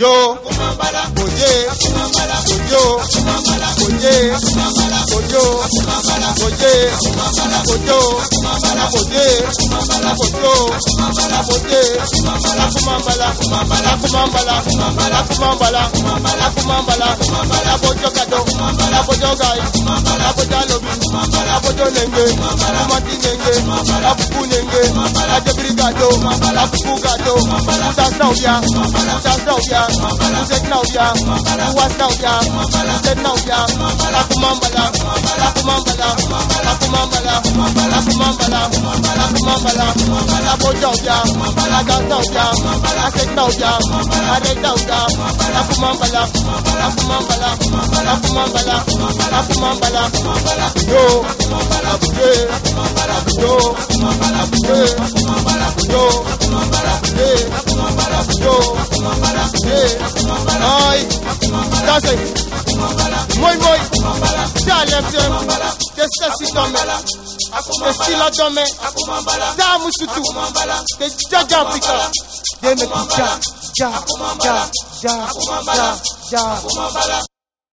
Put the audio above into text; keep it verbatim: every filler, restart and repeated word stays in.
Kojo, Koje, Kojo, Koje, Kojo, Koje, Kojo, Koje, Kojo, Koje, Akumambala, Akumambala, Akumambala, Akumambala, Apojo Kado, Apojo Gai, Apojo Lobi, Apojo Nenge, Amati Nenge, Apuku Nenge, Ajabiri Gado, Apuku Gado, Uta Sauvia, Uta Sauvia, Uset Nauvia, Uwas Nauvia, Uset Nauvia, Akumambala, Akumambala, Akumambala, Akumambala, Akumambala, Apojo Nauvia, Aja Nauvia, Aset Nauvia, Aret Nauvia, Akumambala, Akumambala, Akumambala, Akumambala, Yo, Abuye, Yo, Abuye, Yo, Abuye, Yo, Abuye, Aïe, that's it. Moi, moi, t'as l'air de ceci dans mes, de style dans mes, t'as moussoutou, de Jaja Africa, de me ja, ja, ja, ja, ja, ja.